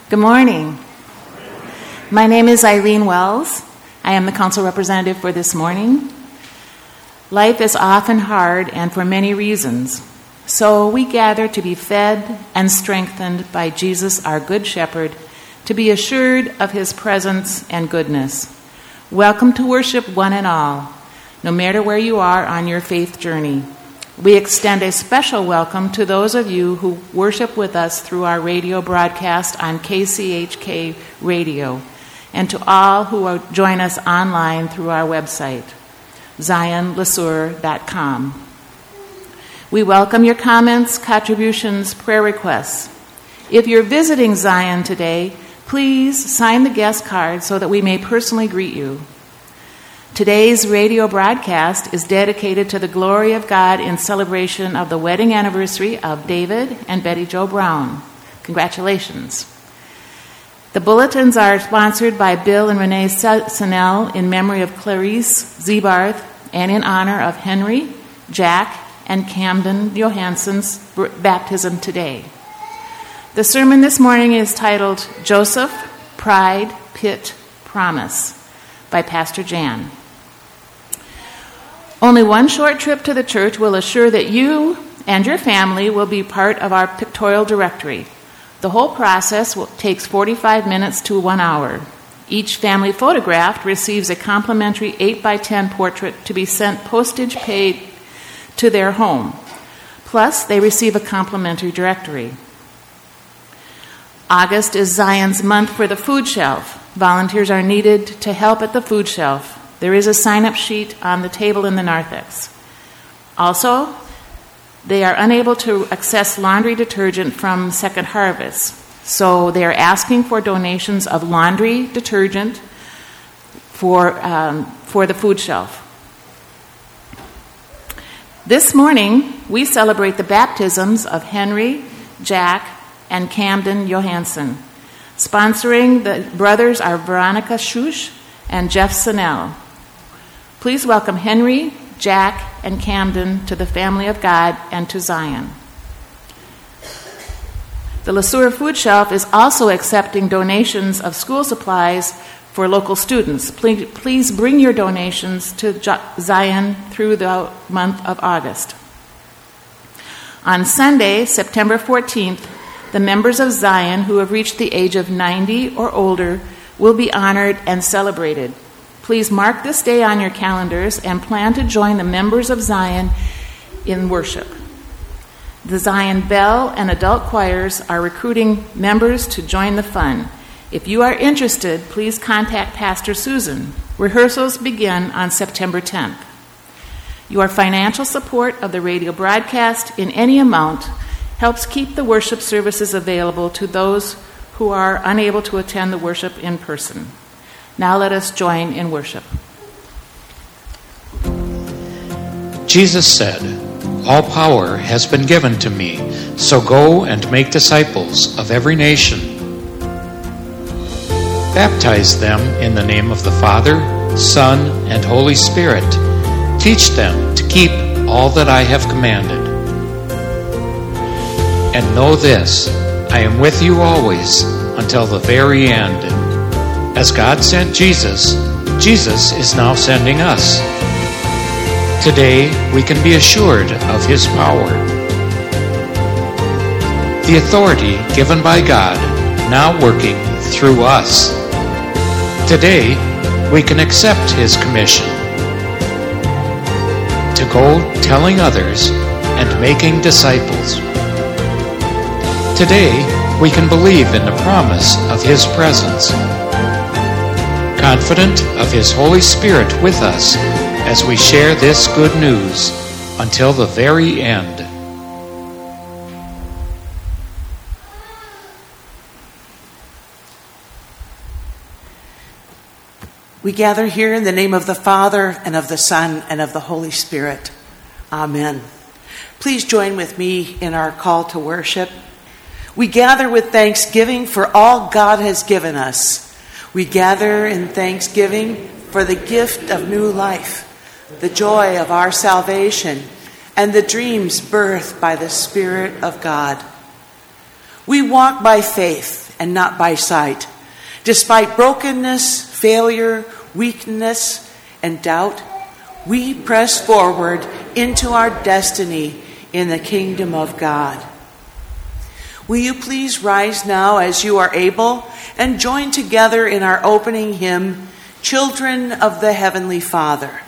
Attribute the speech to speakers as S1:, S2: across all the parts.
S1: Good morning. My name is Eileen Wells. I am the council representative for this morning. Life is often hard and for many reasons. So we gather to be fed and strengthened by Jesus, our Good Shepherd, to be assured of his presence and goodness. Welcome to worship one and all, no matter where you are on your faith journey. We extend a special welcome to those of you who worship with us through our radio broadcast on KCHK Radio, and to all who join us online through our website, zionlesueur.com. We welcome your comments, contributions, prayer requests. If you're visiting Zion today, please sign the guest card so that we may personally greet you. Today's radio broadcast is dedicated to the glory of God in celebration of the wedding anniversary of David and Betty Jo Brown. Congratulations. The bulletins are sponsored by Bill and Renee Sennell in memory of Clarice Zebarth and in honor of Henry, Jack, and Camden Johansson's baptism today. The sermon this morning is titled Joseph, Pride, Pit, Promise by Pastor Jan. Only one short trip to the church will assure that you and your family will be part of our pictorial directory. The whole process takes 45 minutes to 1 hour. Each family photographed receives a complimentary 8x10 portrait to be sent postage paid to their home. Plus, they receive a complimentary directory. August is Zion's month for the food shelf. Volunteers are needed to help at the food shelf. There is a sign-up sheet on the table in the narthex. Also, they are unable to access laundry detergent from Second Harvest, so they are asking for donations of laundry detergent for the food shelf. This morning, we celebrate the baptisms of Henry, Jack, and Camden Johansson. Sponsoring the brothers are Veronica Schusch and Jeff Sennell. Please welcome Henry, Jack, and Camden to the family of God and to Zion. The LeSueur Food Shelf is also accepting donations of school supplies for local students. Please bring your donations to Zion through the month of August. On Sunday, September 14th, the members of Zion who have reached the age of 90 or older will be honored and celebrated. Please mark this day on your calendars and plan to join the members of Zion in worship. The Zion Bell and adult choirs are recruiting members to join the fun. If you are interested, please contact Pastor Susan. Rehearsals begin on September 10th. Your financial support of the radio broadcast in any amount helps keep the worship services available to those who are unable to attend the worship in person. Now let us join in worship.
S2: Jesus said, "All power has been given to me, so go and make disciples of every nation. Baptize them in the name of the Father, Son, and Holy Spirit. Teach them to keep all that I have commanded. And know this, I am with you always until the very end." As God sent Jesus, Jesus is now sending us. Today, we can be assured of his power. The authority given by God now working through us. Today, we can accept his commission to go telling others and making disciples. Today, we can believe in the promise of his presence, confident of his Holy Spirit with us as we share this good news until the very end.
S3: We gather here in the name of the Father, and of the Son, and of the Holy Spirit. Amen. Please join with me in our call to worship. We gather with thanksgiving for all God has given us. We gather in thanksgiving for the gift of new life, the joy of our salvation, and the dreams birthed by the Spirit of God. We walk by faith and not by sight. Despite brokenness, failure, weakness, and doubt, we press forward into our destiny in the kingdom of God. Will you please rise now as you are able and join together in our opening hymn, Children of the Heavenly Father.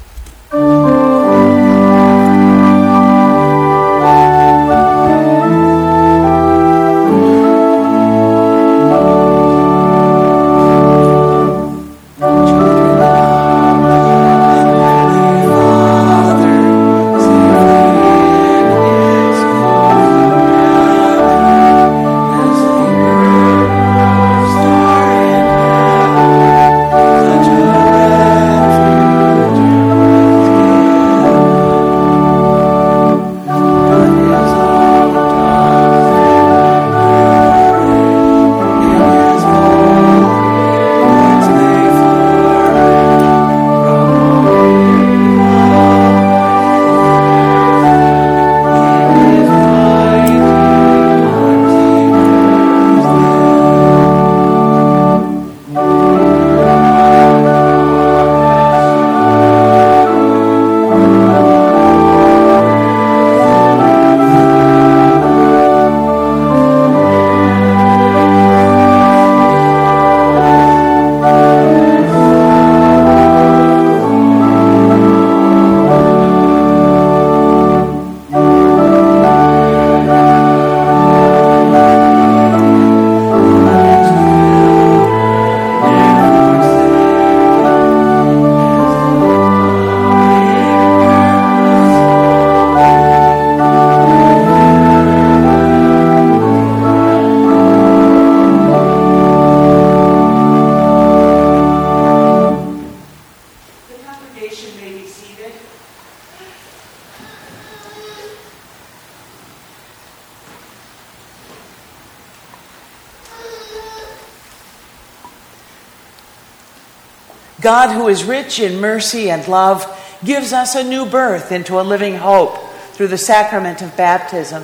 S3: God, who is rich in mercy and love, gives us a new birth into a living hope through the sacrament of baptism.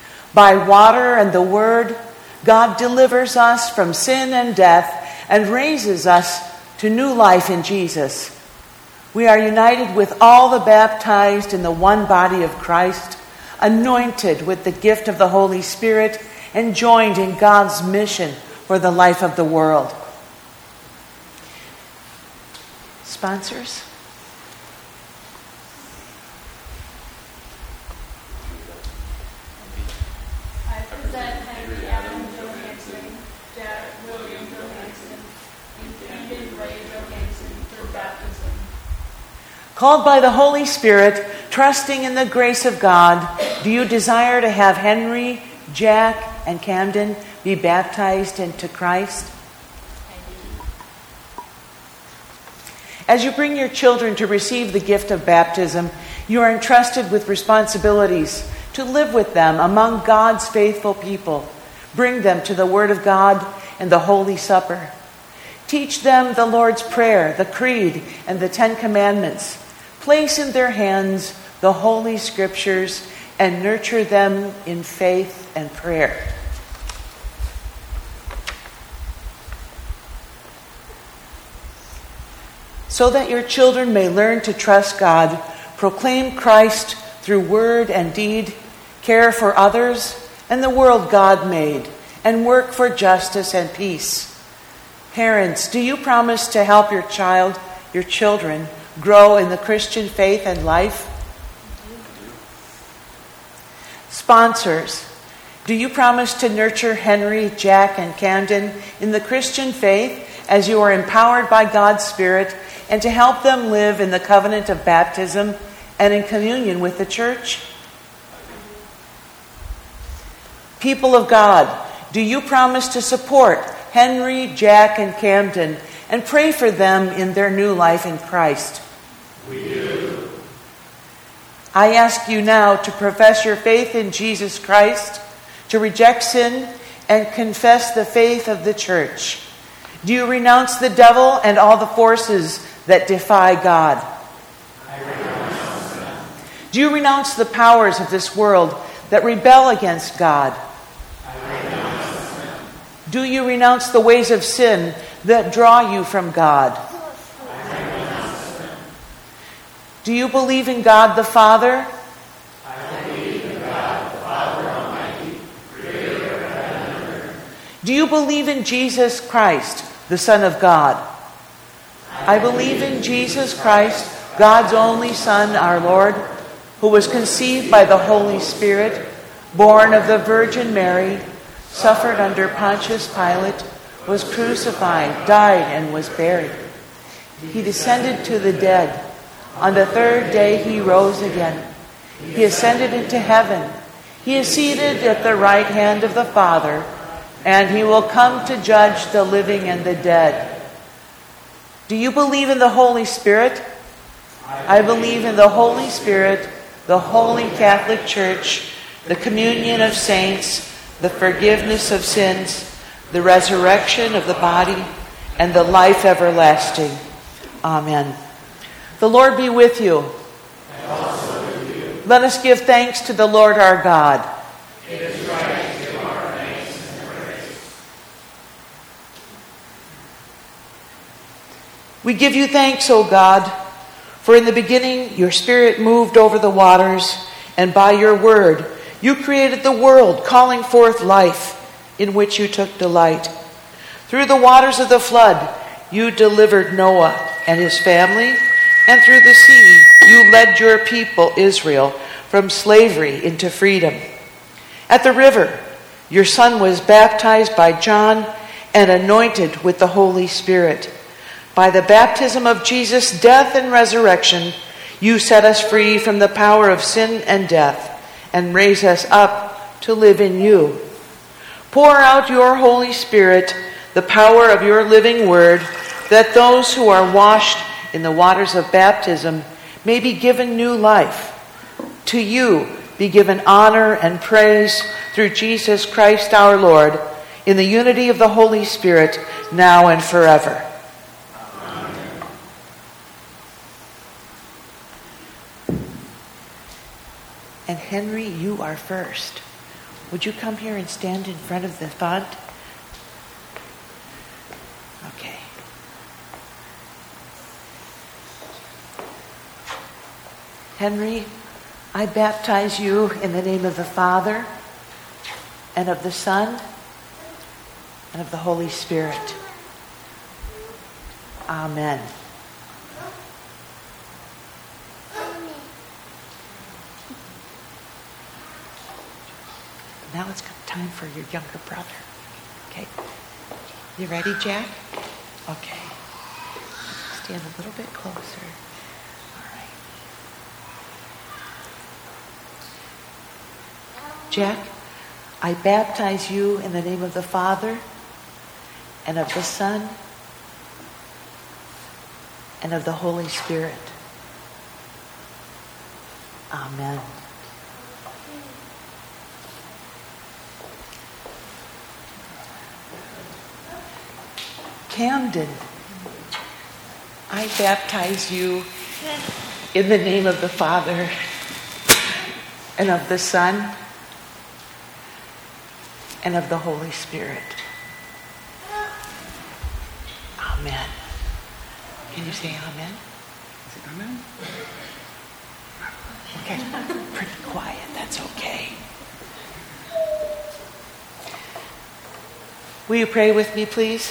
S3: By water and the word, God delivers us from sin and death and raises us to new life in Jesus. We are united with all the baptized in the one body of Christ, anointed with the gift of the Holy Spirit, and joined in God's mission for the life of the world. Sponsors?
S4: I present Henry Adam Johansson, Jared William Johansson, and Eden Ray Johansson for baptism.
S3: Called by the Holy Spirit, trusting in the grace of God, do you desire to have Henry, Jack, and Camden be baptized into Christ? As you bring your children to receive the gift of baptism, you are entrusted with responsibilities to live with them among God's faithful people. Bring them to the Word of God and the Holy Supper. Teach them the Lord's Prayer, the Creed, and the Ten Commandments. Place in their hands the Holy Scriptures and nurture them in faith and prayer. So that your children may learn to trust God, proclaim Christ through word and deed, care for others and the world God made, and work for justice and peace. Parents, do you promise to help your children, grow in the Christian faith and life? Sponsors, do you promise to nurture Henry, Jack, and Camden in the Christian faith as you are empowered by God's Spirit, and to help them live in the covenant of baptism and in communion with the church? People of God, do you promise to support Henry, Jack, and Camden and pray for them in their new life in Christ?
S5: We do.
S3: I ask you now to profess your faith in Jesus Christ, to reject sin, and confess the faith of the church. Do you renounce the devil and all the forces that defy God?
S5: I renounce them.
S3: Do you renounce the powers of this world that rebel against God?
S5: I renounce them.
S3: Do you renounce the ways of sin that draw you from God? Do you believe in God the Father?
S5: I believe in God the Father Almighty, creator of heaven and earth.
S3: Do you believe in Jesus Christ, the Son of God? I believe in Jesus Christ, God's only Son, our Lord, who was conceived by the Holy Spirit, born of the Virgin Mary, suffered under Pontius Pilate, was crucified, died, and was buried. He descended to the dead. On the third day he rose again. He ascended into heaven. He is seated at the right hand of the Father, and he will come to judge the living and the dead. Do you believe in the Holy Spirit? I believe in the Holy Spirit, the Holy Catholic Church, the communion of saints, the forgiveness of sins, the resurrection of the body, and the life everlasting. Amen. The Lord be with you.
S5: And also with you.
S3: Let us give thanks to the Lord our God.
S5: It is right to give our thanks and praise.
S3: We give you thanks, O God, for in the beginning your Spirit moved over the waters, and by your word you created the world, calling forth life, in which you took delight. Through the waters of the flood you delivered Noah and his family, and through the sea you led your people Israel from slavery into freedom. At the river your Son was baptized by John and anointed with the Holy Spirit. By the baptism of Jesus' death and resurrection, you set us free from the power of sin and death, and raise us up to live in you. Pour out your Holy Spirit, the power of your living word, that those who are washed in the waters of baptism may be given new life. To you be given honor and praise through Jesus Christ our Lord, in the unity of the Holy Spirit, now and forever. And Henry, you are first. Would you come here and stand in front of the font? Okay. Henry, I baptize you in the name of the Father, and of the Son, and of the Holy Spirit. Amen. Now it's time for your younger brother. Okay. You ready, Jack? Okay. Stand a little bit closer. All right. Jack, I baptize you in the name of the Father, and of the Son, and of the Holy Spirit. Amen. Camden, I baptize you in the name of the Father, and of the Son, and of the Holy Spirit. Amen. Can you say amen?
S6: Say amen.
S3: Okay, pretty quiet, that's okay. Will you pray with me, please?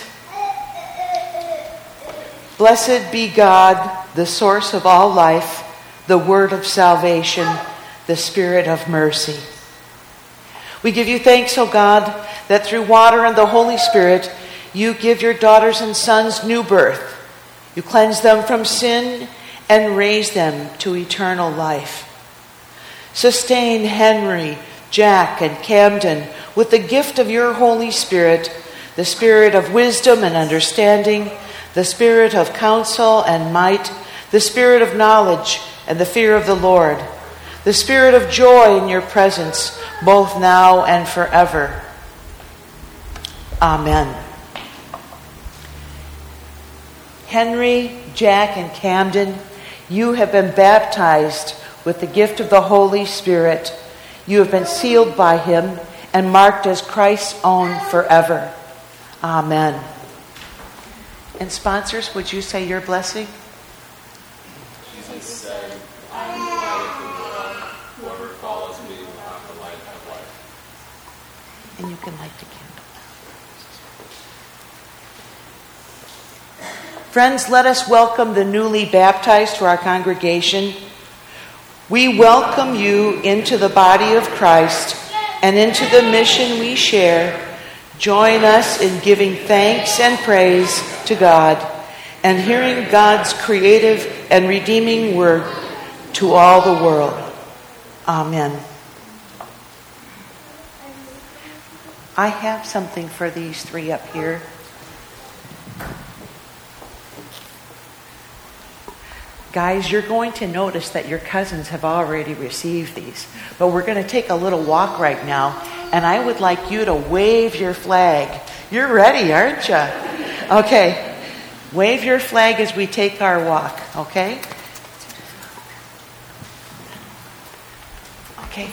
S3: Blessed be God, the source of all life, the word of salvation, the Spirit of mercy. We give you thanks, O God, that through water and the Holy Spirit, you give your daughters and sons new birth. You cleanse them from sin and raise them to eternal life. Sustain Henry, Jack, and Camden with the gift of your Holy Spirit, the spirit of wisdom and understanding, the spirit of counsel and might, the spirit of knowledge and the fear of the Lord, the spirit of joy in your presence, both now and forever. Amen. Henry, Jack, and Camden, you have been baptized with the gift of the Holy Spirit. You have been sealed by him and marked as Christ's own forever. Amen. And sponsors, would you say your blessing?
S5: Jesus said, I am the light of the world. Whoever follows me will have the light of life.
S3: And you can light the candle. Friends, let us welcome the newly baptized to our congregation. We welcome you into the body of Christ and into the mission we share. Join us in giving thanks and praise to God and hearing God's creative and redeeming word to all the world. Amen. I have something for these three up here. Guys, you're going to notice that your cousins have already received these. But we're going to take a little walk right now, and I would like you to wave your flag. You're ready, aren't you? Okay. Wave your flag as we take our walk, okay? Okay.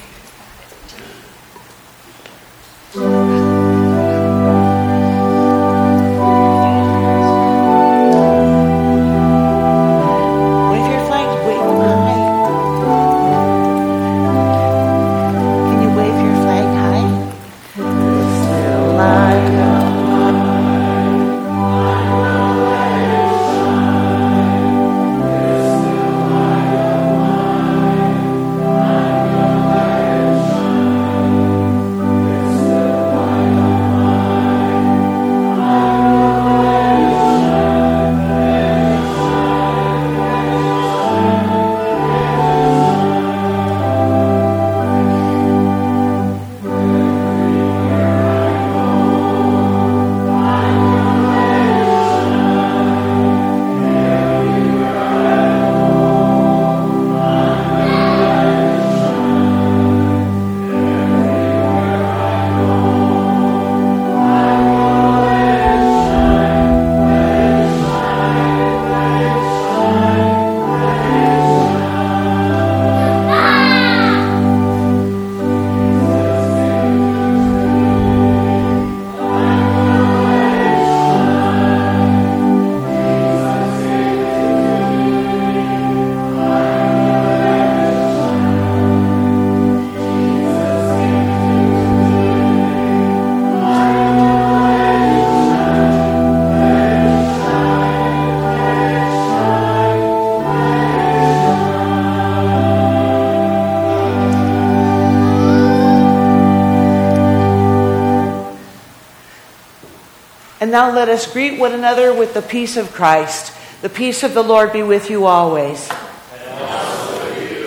S3: And now let us greet one another with the peace of Christ. The peace of the Lord be with you always.
S5: And also with you.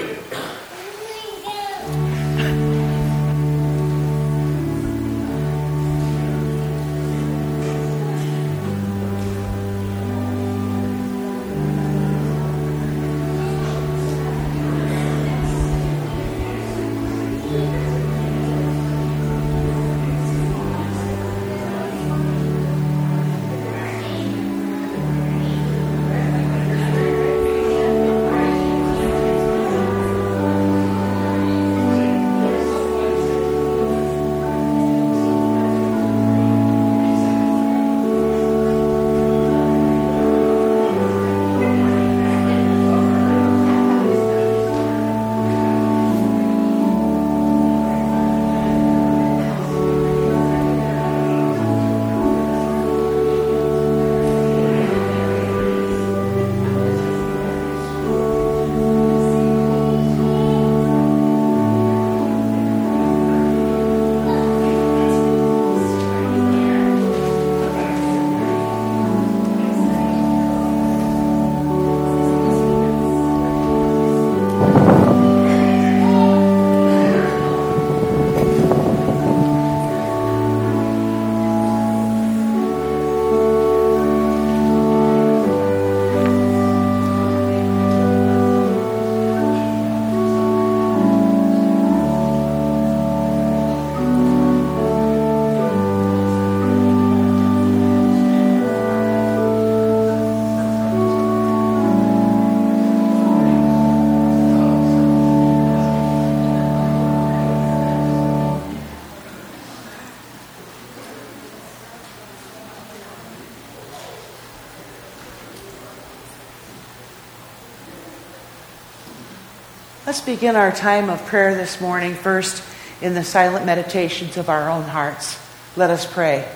S3: Let's begin our time of prayer this morning first in the silent meditations of our own hearts. Let us pray.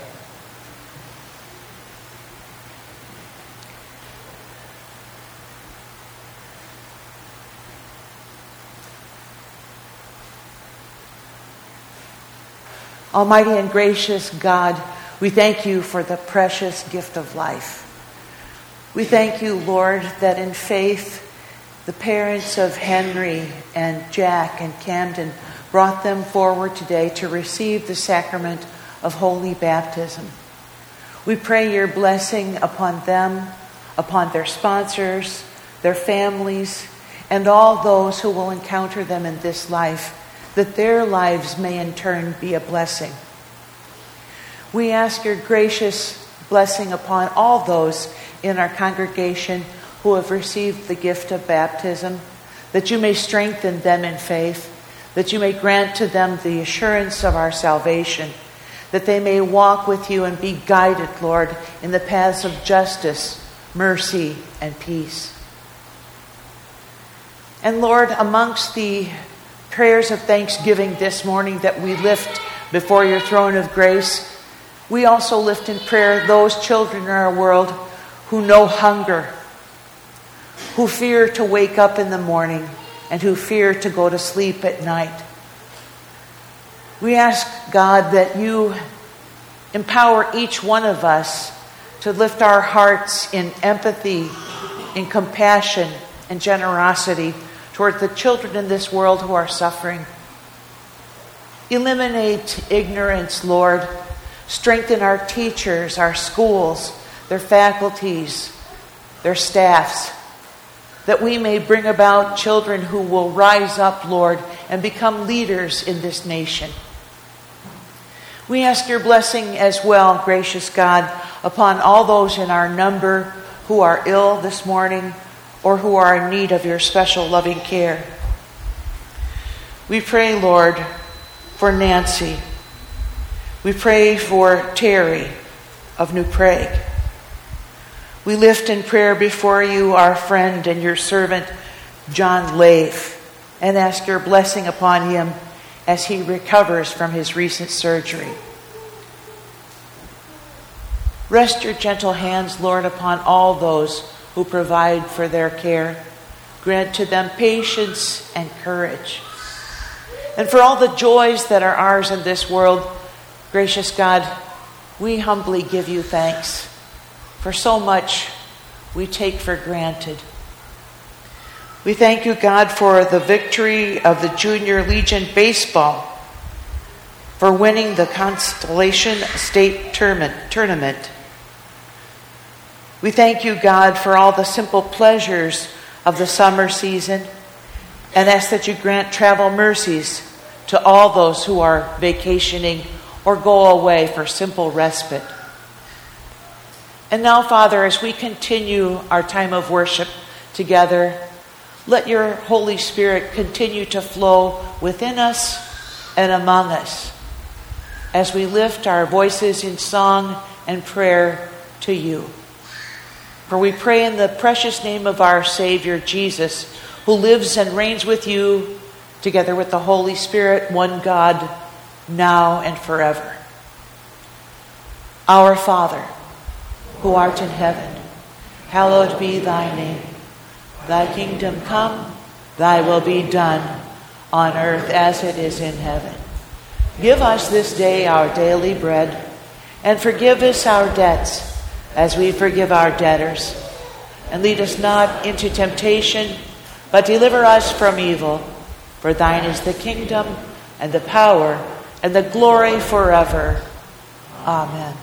S3: Almighty and gracious God, we thank you for the precious gift of life. We thank you, Lord, that in faith, the parents of Henry and Jack and Camden brought them forward today to receive the sacrament of holy baptism. We pray your blessing upon them, upon their sponsors, their families, and all those who will encounter them in this life, that their lives may in turn be a blessing. We ask your gracious blessing upon all those in our congregation who have received the gift of baptism, that you may strengthen them in faith, that you may grant to them the assurance of our salvation, that they may walk with you and be guided, Lord, in the paths of justice, mercy, and peace. And Lord, amongst the prayers of thanksgiving this morning that we lift before your throne of grace, we also lift in prayer those children in our world who know hunger, who fear to wake up in the morning, and who fear to go to sleep at night. We ask, God, that you empower each one of us to lift our hearts in empathy, in compassion, and generosity toward the children in this world who are suffering. Eliminate ignorance, Lord. Strengthen our teachers, our schools, their faculties, their staffs, that we may bring about children who will rise up, Lord, and become leaders in this nation. We ask your blessing as well, gracious God, upon all those in our number who are ill this morning or who are in need of your special loving care. We pray, Lord, for Nancy. We pray for Terry of New Prague. We lift in prayer before you our friend and your servant, John Leif, and ask your blessing upon him as he recovers from his recent surgery. Rest your gentle hands, Lord, upon all those who provide for their care. Grant to them patience and courage. And for all the joys that are ours in this world, gracious God, we humbly give you thanks. For so much we take for granted. We thank you, God, for the victory of the Junior Legion Baseball, for winning the Constellation State Tournament. We thank you, God, for all the simple pleasures of the summer season, and ask that you grant travel mercies to all those who are vacationing or go away for simple respite. And now, Father, as we continue our time of worship together, let your Holy Spirit continue to flow within us and among us as we lift our voices in song and prayer to you. For we pray in the precious name of our Savior, Jesus, who lives and reigns with you, together with the Holy Spirit, one God, now and forever. Our Father, who art in heaven, hallowed be thy name. Thy kingdom come, thy will be done, on earth as it is in heaven. Give us this day our daily bread, and forgive us our debts, as we forgive our debtors. And lead us not into temptation, but deliver us from evil. For thine is the kingdom, and the power, and the glory forever. Amen.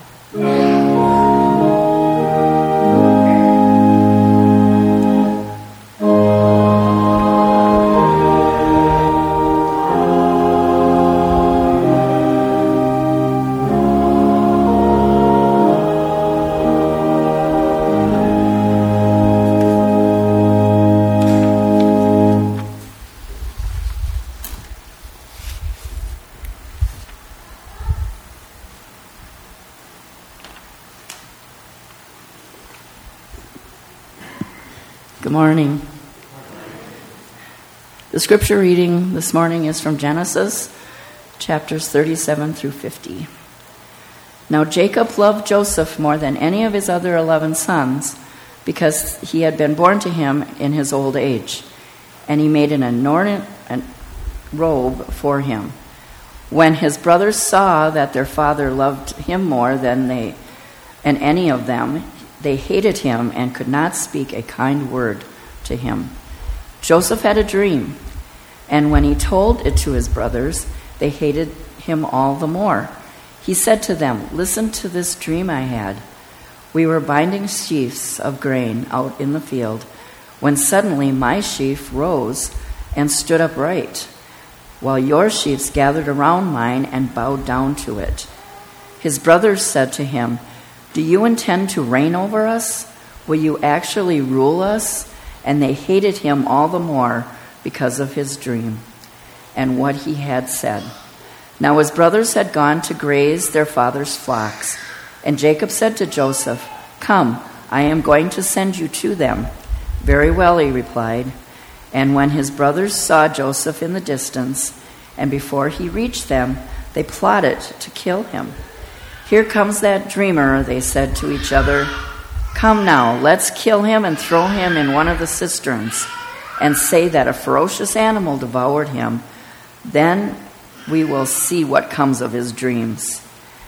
S6: Good morning. The scripture reading this morning is from Genesis, chapters 37 through 50. Now Jacob loved Joseph more than any of his other 11 sons, because he had been born to him in his old age, and he made an adorned robe for him. When his brothers saw that their father loved him more than any of them, they hated him and could not speak a kind word to him. Joseph had a dream, and when he told it to his brothers, they hated him all the more. He said to them, "Listen to this dream I had. We were binding sheaves of grain out in the field, when suddenly my sheaf rose and stood upright, while your sheaves gathered around mine and bowed down to it." His brothers said to him, "Do you intend to reign over us? Will you actually rule us?" And they hated him all the more because of his dream and what he had said. Now his brothers had gone to graze their father's flocks, and Jacob said to Joseph, "Come, I am going to send you to them." "Very well," he replied. And when his brothers saw Joseph in the distance, and before he reached them, they plotted to kill him. "Here comes that dreamer," they said to each other. "Come now, let's kill him and throw him in one of the cisterns, and say that a ferocious animal devoured him. Then we will see what comes of his dreams."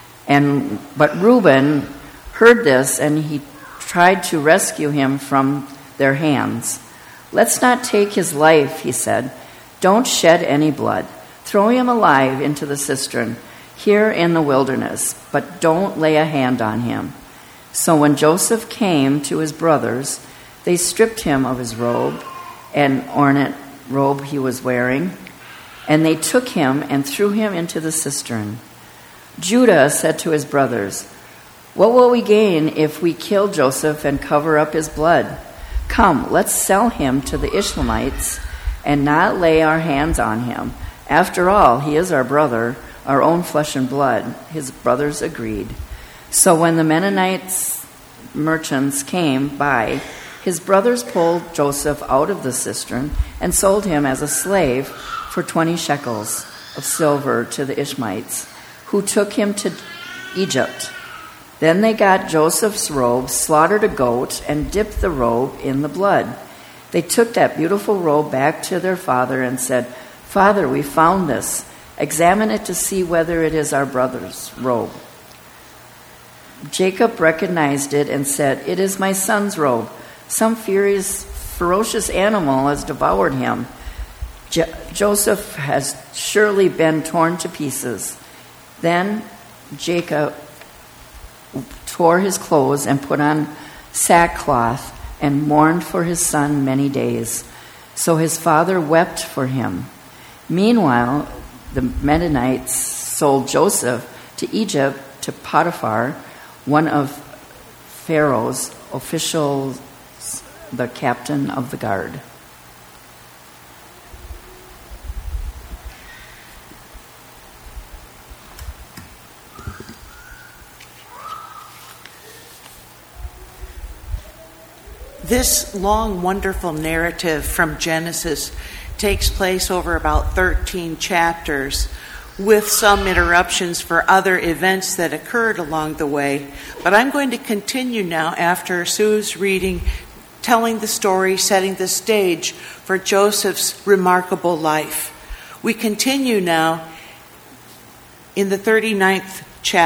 S6: But Reuben heard this, and he tried to rescue him from their hands. "Let's not take his life," he said. "Don't shed any blood. Throw him alive into the cistern here in the wilderness, but don't lay a hand on him." So when Joseph came to his brothers, they stripped him of his robe, an ornate robe he was wearing, and they took him and threw him into the cistern. Judah said to his brothers, "What will we gain if we kill Joseph and cover up his blood? Come, let's sell him to the Ishmaelites and not lay our hands on him. After all, he is our brother, our own flesh and blood." His brothers agreed. So when the Mennonites merchants came by, his brothers pulled Joseph out of the cistern and sold him as a slave for 20 shekels of silver to the Ishmaelites, who took him to Egypt. Then they got Joseph's robe, slaughtered a goat, and dipped the robe in the blood. They took that beautiful robe back to their father and said, "Father, we found this. Examine it to see whether it is our brother's robe." Jacob recognized it and said, "It is my son's robe. Some ferocious animal has devoured him. Joseph has surely been torn to pieces." Then Jacob tore his clothes and put on sackcloth and mourned for his son many days. So his father wept for him. Meanwhile, the Mennonites sold Joseph to Egypt, to Potiphar, one of Pharaoh's officials, the captain of the guard.
S3: This long, wonderful narrative from Genesis takes place over about 13 chapters, with some interruptions for other events that occurred along the way. But I'm going to continue now after Sue's reading, telling the story, setting the stage for Joseph's remarkable life. We continue now in the 39th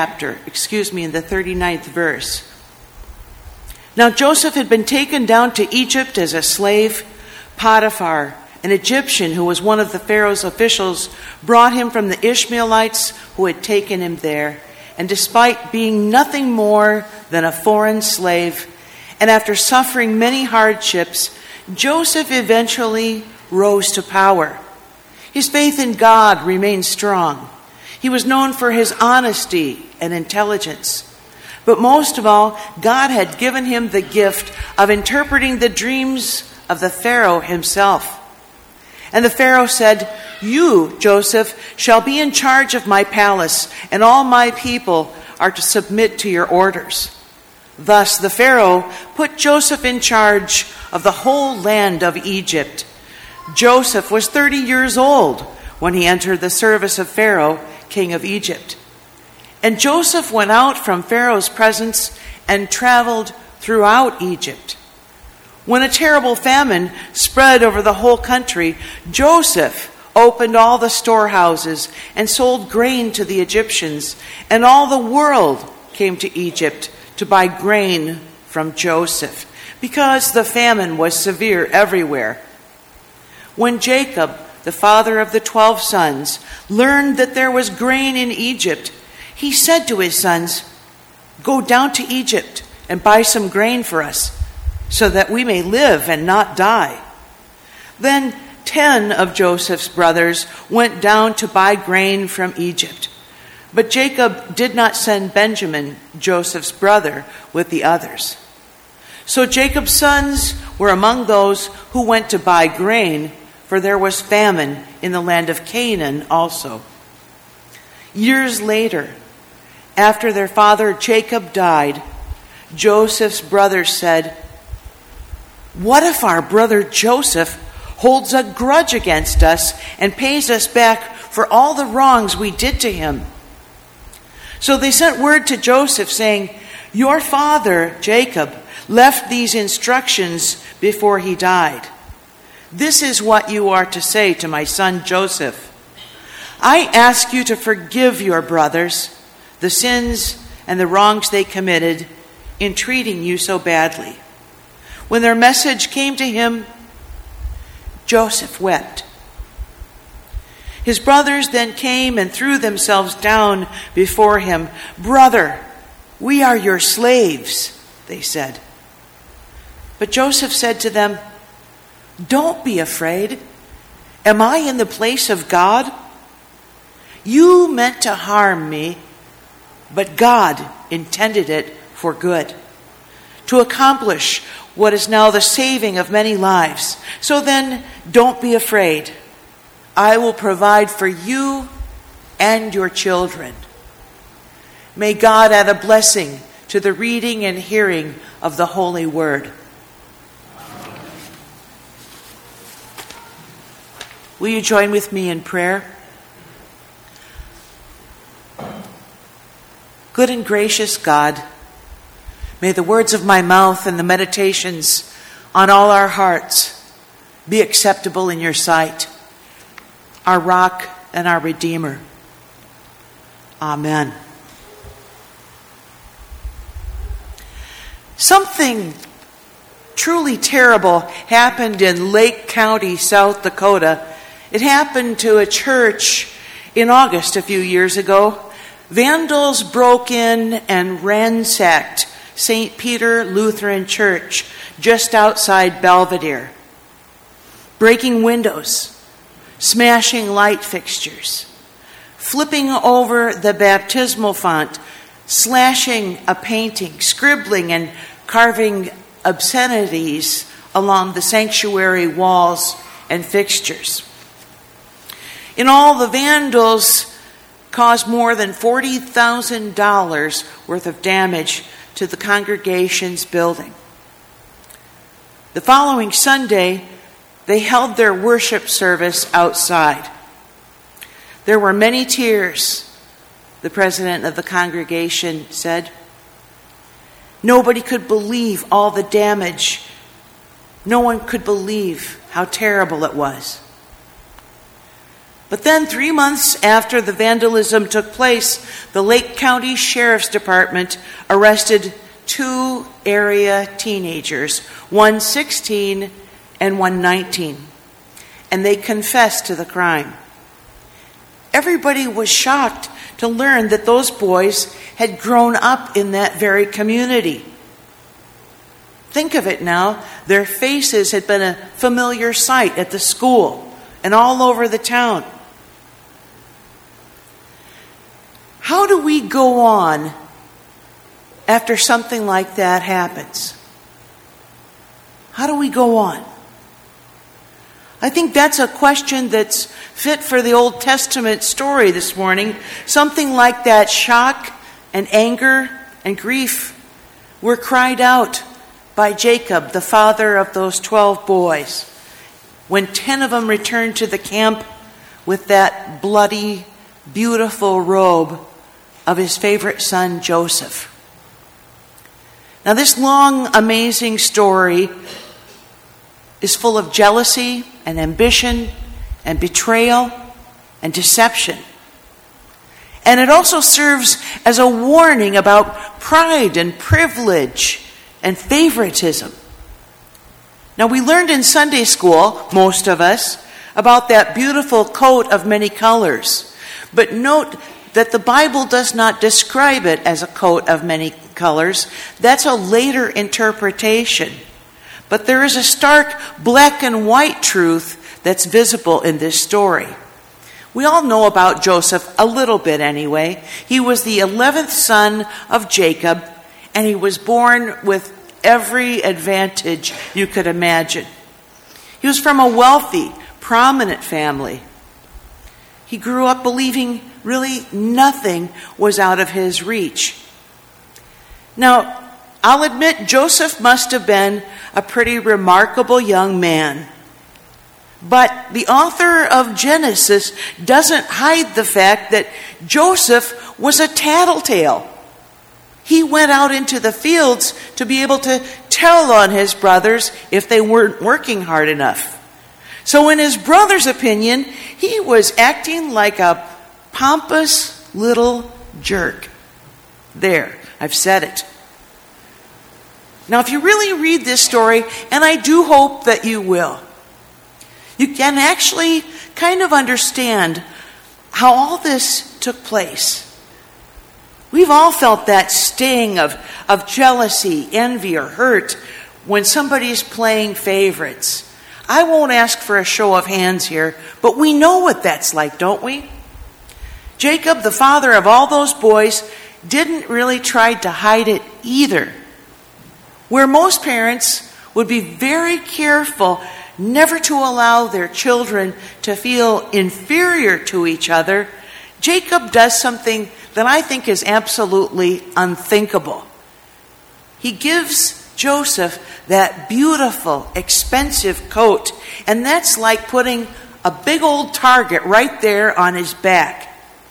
S3: verse. Now Joseph had been taken down to Egypt as a slave. Potiphar, an Egyptian who was one of the Pharaoh's officials, brought him from the Ishmaelites who had taken him there. And despite being nothing more than a foreign slave, and after suffering many hardships, Joseph eventually rose to power. His faith in God remained strong. He was known for his honesty and intelligence. But most of all, God had given him the gift of interpreting the dreams of the Pharaoh himself. And the Pharaoh said, "You, Joseph, shall be in charge of my palace, and all my people are to submit to your orders." Thus the Pharaoh put Joseph in charge of the whole land of Egypt. Joseph was 30 years old when he entered the service of Pharaoh, king of Egypt. And Joseph went out from Pharaoh's presence and traveled throughout Egypt. When a terrible famine spread over the whole country, Joseph opened all the storehouses and sold grain to the Egyptians, and all the world came to Egypt to buy grain from Joseph, because the famine was severe everywhere. When Jacob, the father of the 12 sons, learned that there was grain in Egypt, he said to his sons, "Go down to Egypt and buy some grain for us, so that we may live and not die." Then 10 of Joseph's brothers went down to buy grain from Egypt. But Jacob did not send Benjamin, Joseph's brother, with the others. So Jacob's sons were among those who went to buy grain, for there was famine in the land of Canaan also. Years later, after their father Jacob died, Joseph's brothers said, "What if our brother Joseph holds a grudge against us and pays us back for all the wrongs we did to him?" So they sent word to Joseph saying, "Your father Jacob left these instructions before he died. This is what you are to say to my son Joseph. I ask you to forgive your brothers the sins and the wrongs they committed in treating you so badly." When their message came to him, Joseph wept. His brothers then came and threw themselves down before him. "Brother, we are your slaves," they said. But Joseph said to them, "Don't be afraid. Am I in the place of God? You meant to harm me, but God intended it for good, to accomplish what is now the saving of many lives. So then, don't be afraid. I will provide for you and your children." May God add a blessing to the reading and hearing of the Holy Word. Will you join with me in prayer? Good and gracious God, may the words of my mouth and the meditations on all our hearts be acceptable in your sight, our rock and our Redeemer. Amen. Something truly terrible happened in Lake County, South Dakota. It happened to a church in August a few years ago. Vandals broke in and ransacked St. Peter Lutheran Church just outside Belvedere, breaking windows, smashing light fixtures, flipping over the baptismal font, slashing a painting, scribbling and carving obscenities along the sanctuary walls and fixtures. In all, the vandals caused more than $40,000 worth of damage to the congregation's building. The following Sunday, they held their worship service outside. There were many tears, the president of the congregation said. Nobody could believe all the damage. No one could believe how terrible it was. But then 3 months after the vandalism took place, the Lake County Sheriff's Department arrested 2 area teenagers, one 16 and one 19, and they confessed to the crime. Everybody was shocked to learn that those boys had grown up in that very community. Think of it now. Their faces had been a familiar sight at the school and all over the town. How do we go on after something like that happens? How do we go on? I think that's a question that's fit for the Old Testament story this morning. Something like that shock and anger and grief were cried out by Jacob, the father of those 12 boys. when 10 of them returned to the camp with that bloody, beautiful robe of his favorite son, Joseph. Now, this long, amazing story is full of jealousy and ambition and betrayal and deception. And it also serves as a warning about pride and privilege and favoritism. Now, we learned in Sunday school, most of us, about that beautiful coat of many colors. But note that the Bible does not describe it as a coat of many colors. That's a later interpretation. But there is a stark black and white truth that's visible in this story. We all know about Joseph a little bit anyway. He was the 11th son of Jacob, and he was born with every advantage you could imagine. He was from a wealthy, prominent family. He grew up believing really nothing was out of his reach. Now, I'll admit Joseph must have been a pretty remarkable young man. But the author of Genesis doesn't hide the fact that Joseph was a tattletale. He went out into the fields to be able to tell on his brothers if they weren't working hard enough. So in his brother's opinion, he was acting like a pompous little jerk. There, I've said it. Now, if you really read this story, and I do hope that you will, you can actually kind of understand how all this took place. We've all felt that sting of jealousy, envy, or hurt when somebody's playing favorites. I won't ask for a show of hands here, but we know what that's like, don't we? Jacob, the father of all those boys, didn't really try to hide it either. Where most parents would be very careful never to allow their children to feel inferior to each other, Jacob does something that I think is absolutely unthinkable. He gives Joseph that beautiful, expensive coat, and that's like putting a big old target right there on his back.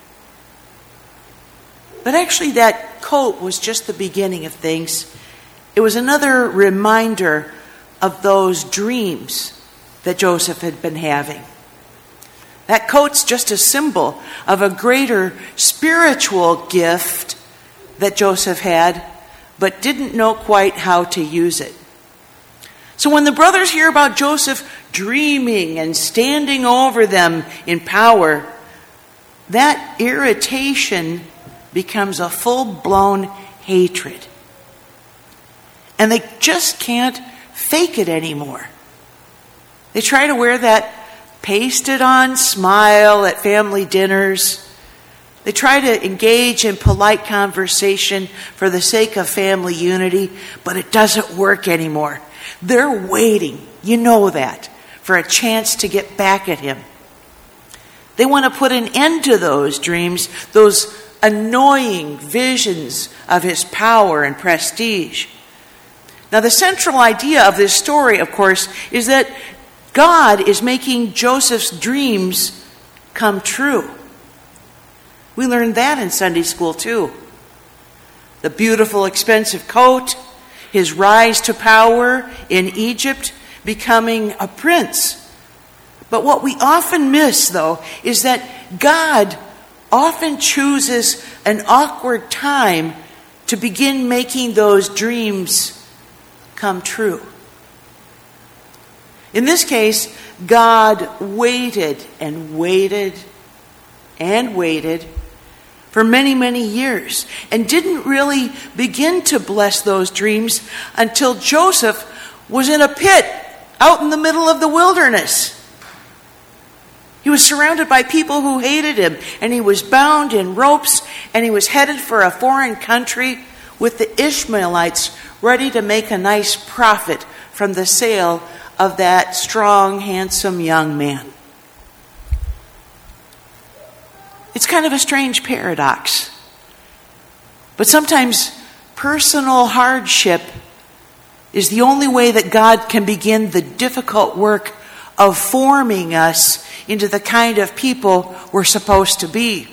S3: But actually, that coat was just the beginning of things. It was another reminder of those dreams that Joseph had been having. That coat's just a symbol of a greater spiritual gift that Joseph had, but didn't know quite how to use it. So when the brothers hear about Joseph dreaming and standing over them in power, that irritation becomes a full-blown hatred. And they just can't fake it anymore. They try to wear that pasted-on smile at family dinners. They try to engage in polite conversation for the sake of family unity, but it doesn't work anymore. They're waiting, you know that, for a chance to get back at him. They want to put an end to those dreams, those annoying visions of his power and prestige. Now, the central idea of this story, of course, is that God is making Joseph's dreams come true. We learned that in Sunday school, too. The beautiful, expensive coat, his rise to power in Egypt, becoming a prince. But what we often miss, though, is that God often chooses an awkward time to begin making those dreams come true. In this case, God waited and waited and waited for many, many years and didn't really begin to bless those dreams until Joseph was in a pit out in the middle of the wilderness. He was surrounded by people who hated him, and he was bound in ropes, and he was headed for a foreign country with the Ishmaelites ready to make a nice profit from the sale of that strong, handsome young man. It's kind of a strange paradox. But sometimes personal hardship is the only way that God can begin the difficult work of forming us into the kind of people we're supposed to be.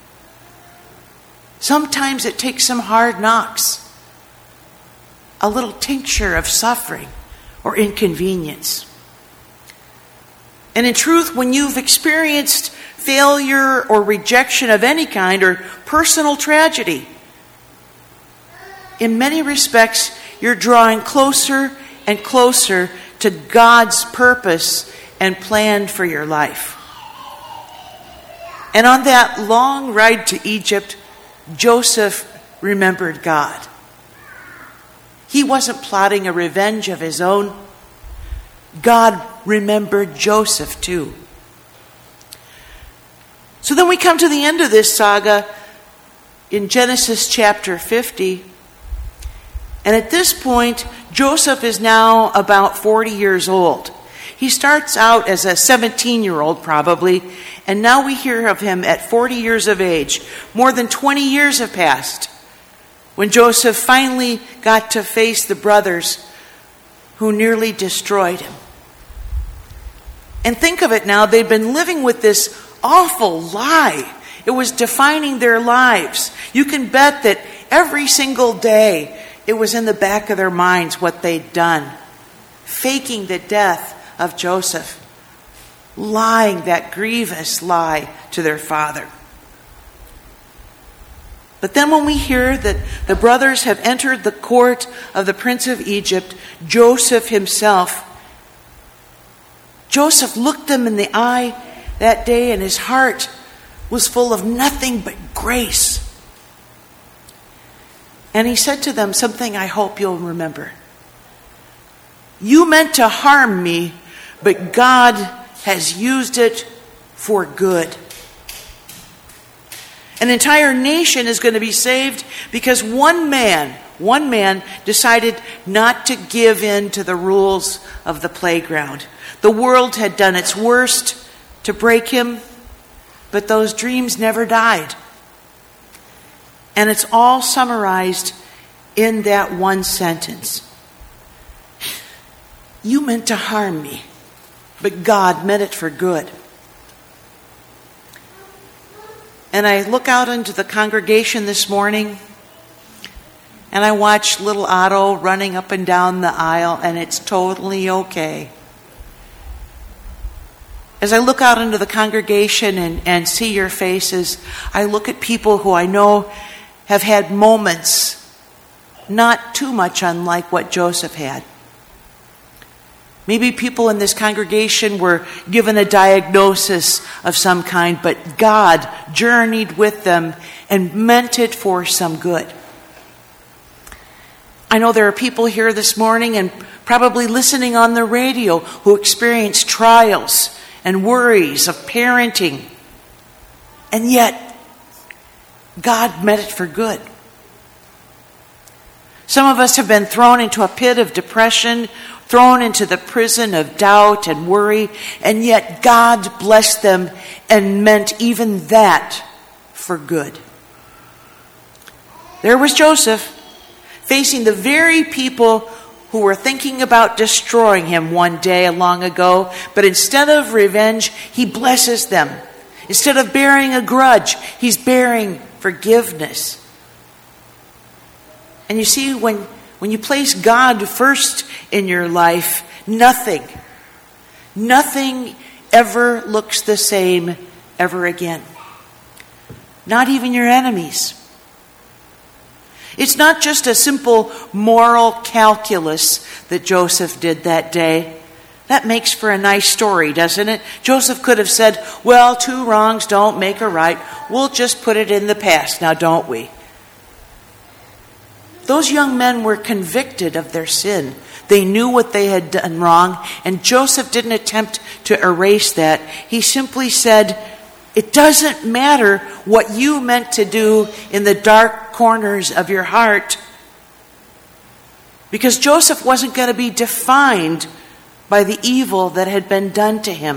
S3: Sometimes it takes some hard knocks, a little tincture of suffering or inconvenience. And in truth, when you've experienced failure or rejection of any kind or personal tragedy, in many respects, you're drawing closer and closer to God's purpose and plan for your life. And on that long ride to Egypt, Joseph remembered God. He wasn't plotting a revenge of his own. God remembered Joseph too. So then we come to the end of this saga in Genesis chapter 50. And at this point, Joseph is now about 40 years old. He starts out as a 17-year-old probably, and now we hear of him at 40 years of age. More than 20 years have passed when Joseph finally got to face the brothers who nearly destroyed him. And think of it now, they'd been living with this awful lie. It was defining their lives. You can bet that every single day it was in the back of their minds what they'd done. Faking the death of Joseph. Lying that grievous lie to their father. But then when we hear that the brothers have entered the court of the Prince of Egypt, Joseph himself, Joseph looked them in the eye that day and his heart was full of nothing but grace. And he said to them something I hope you'll remember. You meant to harm me, but God has used it for good. An entire nation is going to be saved because one man decided not to give in to the rules of the playground. The world had done its worst to break him, but those dreams never died. And it's all summarized in that one sentence. You meant to harm me, but God meant it for good. And I look out into the congregation this morning, and I watch little Otto running up and down the aisle, and it's totally okay. As I look out into the congregation and see your faces, I look at people who I know have had moments not too much unlike what Joseph had. Maybe people in this congregation were given a diagnosis of some kind, but God journeyed with them and meant it for some good. I know there are people here this morning and probably listening on the radio who experience trials and worries of parenting, and yet God meant it for good. Some of us have been thrown into a pit of depression, thrown into the prison of doubt and worry, and yet God blessed them and meant even that for good. There was Joseph facing the very people who were thinking about destroying him one day long ago, but instead of revenge, he blesses them. Instead of bearing a grudge, he's bearing forgiveness. And you see, when you place God first in your life, nothing ever looks the same ever again. Not even your enemies. It's not just a simple moral calculus that Joseph did that day. That makes for a nice story, doesn't it? Joseph could have said, well, 2 wrongs don't make a right. We'll just put it in the past now, don't we? Those young men were convicted of their sin. They knew what they had done wrong, and Joseph didn't attempt to erase that. He simply said, it doesn't matter what you meant to do in the dark corners of your heart, because Joseph wasn't going to be defined by the evil that had been done to him.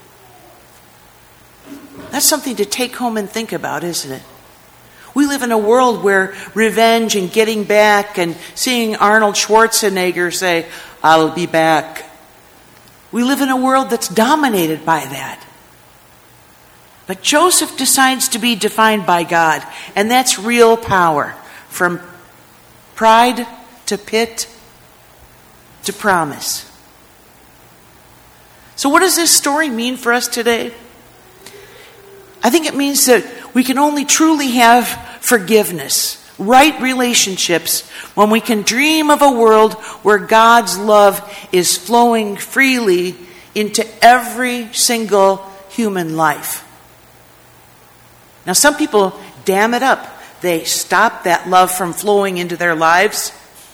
S3: That's something to take home and think about, isn't it? We live in a world where revenge and getting back and seeing Arnold Schwarzenegger say, I'll be back. We live in a world that's dominated by that. But Joseph decides to be defined by God, and that's real power. From pride to pit to promise. So what does this story mean for us today? I think it means that we can only truly have forgiveness, right relationships, when we can dream of a world where God's love is flowing freely into every single human life. Now, some people dam it up. They stop that love from flowing into their lives.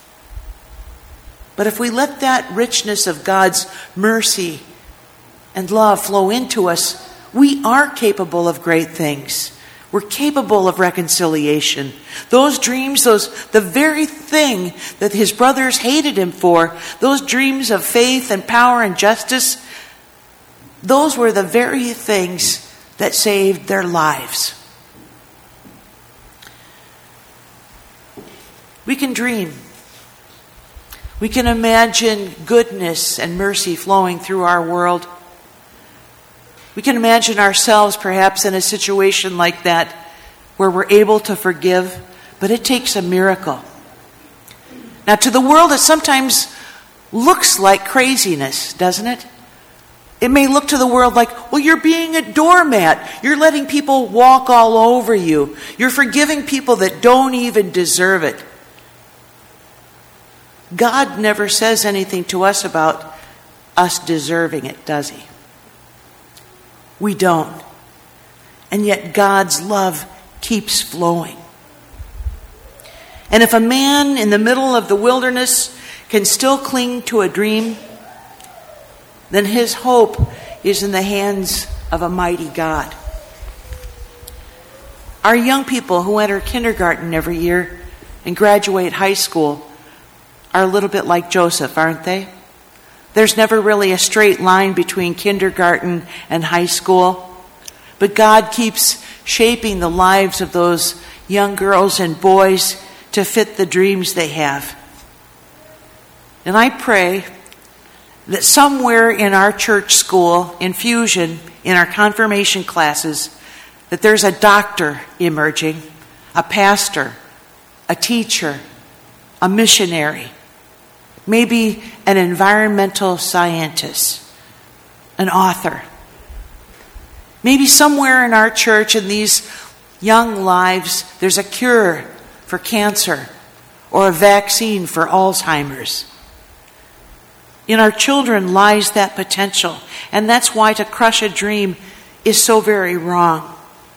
S3: But if we let that richness of God's mercy and love flow into us, we are capable of great things. We're capable of reconciliation. Those dreams, the very thing that his brothers hated him for, those dreams of faith and power and justice, those were the very things that saved their lives. We can dream. We can imagine goodness and mercy flowing through our world. We can imagine ourselves perhaps in a situation like that where we're able to forgive, but it takes a miracle. Now, to the world, it sometimes looks like craziness, doesn't it? It may look to the world like, well, you're being a doormat. You're letting people walk all over you. You're forgiving people that don't even deserve it. God never says anything to us about us deserving it, does he? We don't. And yet God's love keeps flowing. And if a man in the middle of the wilderness can still cling to a dream, then his hope is in the hands of a mighty God. Our young people who enter kindergarten every year and graduate high school are a little bit like Joseph, aren't they? There's never really a straight line between kindergarten and high school. But God keeps shaping the lives of those young girls and boys to fit the dreams they have. And I pray that somewhere in our church school, in Fusion, in our confirmation classes, that there's a doctor emerging, a pastor, a teacher, a missionary, maybe an environmental scientist, an author. Maybe somewhere in our church, in these young lives, there's a cure for cancer or a vaccine for Alzheimer's. In our children lies that potential, and that's why to crush a dream is so very wrong.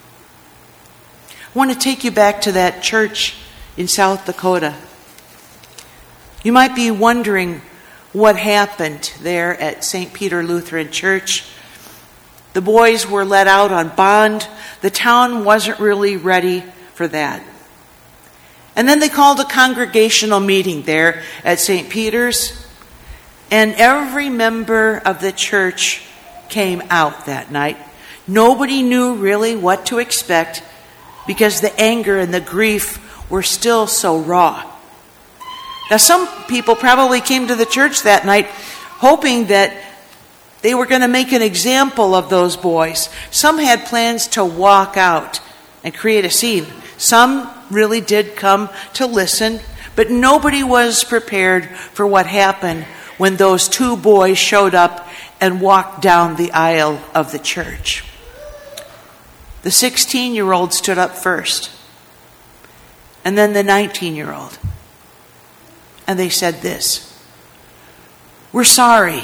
S3: I want to take you back to that church in South Dakota. You might be wondering what happened there at St. Peter Lutheran Church. The boys were let out on bond. The town wasn't really ready for that. And then they called a congregational meeting there at St. Peter's, and every member of the church came out that night. Nobody knew really what to expect because the anger and the grief were still so raw. Now, some people probably came to the church that night hoping that they were going to make an example of those boys. Some had plans to walk out and create a scene. Some really did come to listen, but nobody was prepared for what happened when those two boys showed up and walked down the aisle of the church. The 16-year-old stood up first, and then the 19-year-old. And they said this: "We're sorry.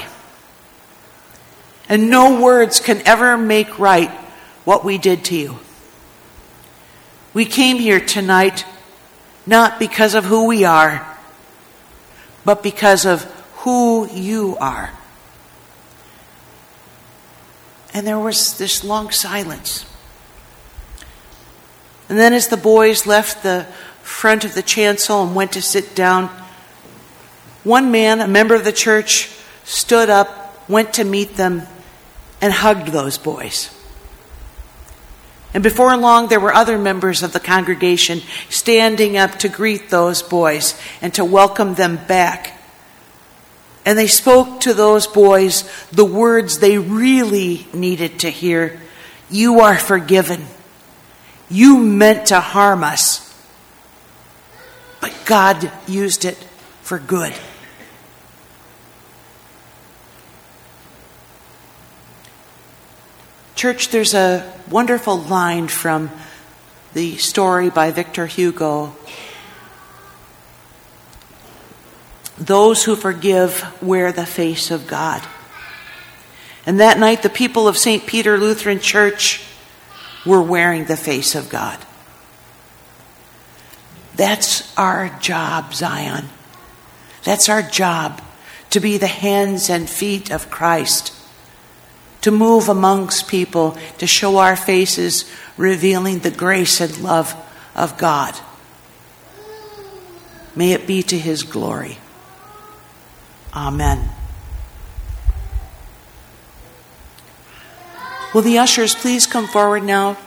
S3: And no words can ever make right what we did to you. We came here tonight not because of who we are, but because of who you are." And there was this long silence. And then as the boys left the front of the chancel and went to sit down, one man, a member of the church, stood up, went to meet them, and hugged those boys. And before long, there were other members of the congregation standing up to greet those boys and to welcome them back And they spoke to those boys the words they really needed to hear. You are forgiven. You meant to harm us, but God used it for good. Church, there's a wonderful line from the story by Victor Hugo. Those who forgive wear the face of God. And that night, the people of St. Peter Lutheran Church were wearing the face of God. That's our job, Zion. That's our job, to be the hands and feet of Christ, to move amongst people, to show our faces, revealing the grace and love of God. May it be to His glory. Amen. Will the ushers please come forward now?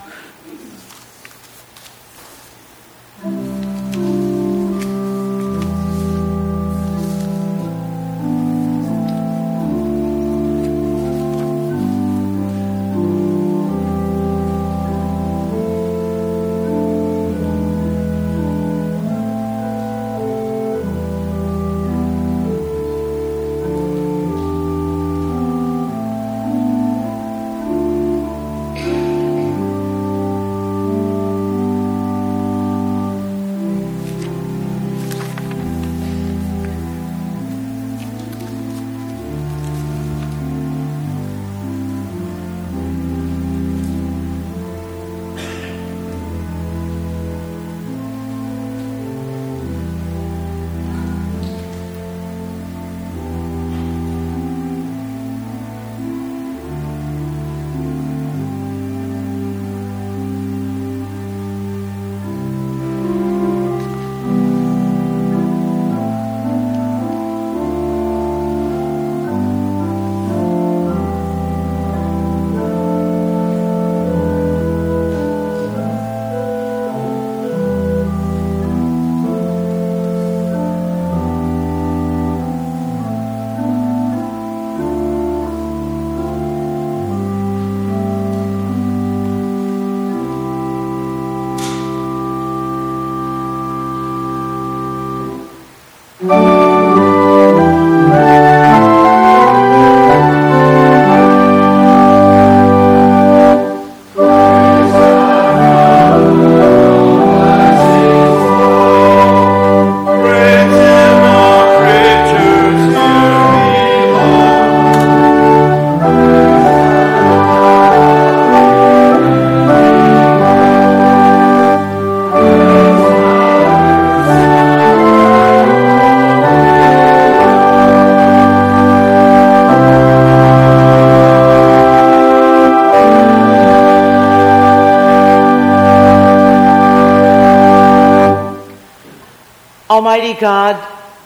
S3: Almighty God,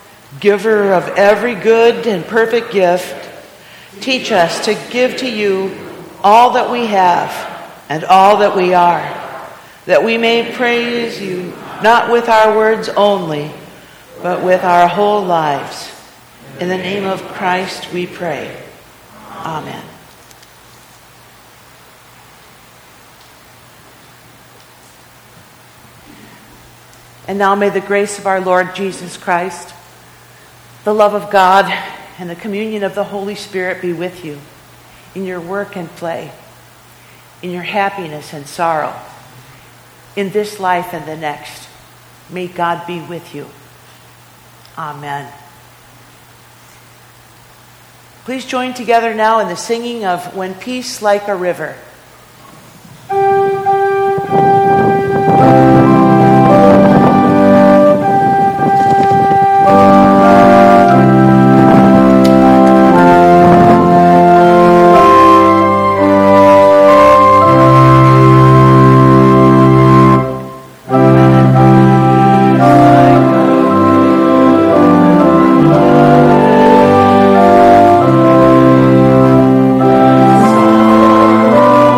S3: giver of every good and perfect gift, teach us to give to you all that we have and all that we are, that we may praise you not with our words only, but with our whole lives. In the name of Christ we pray. Amen. And now may the grace of our Lord Jesus Christ, the love of God, and the communion of the Holy Spirit be with you in your work and play, in your happiness and sorrow, in this life and the next. May God be with you. Amen. Please join together now in the singing of When Peace Like a River.
S7: Oh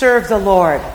S3: serve the Lord.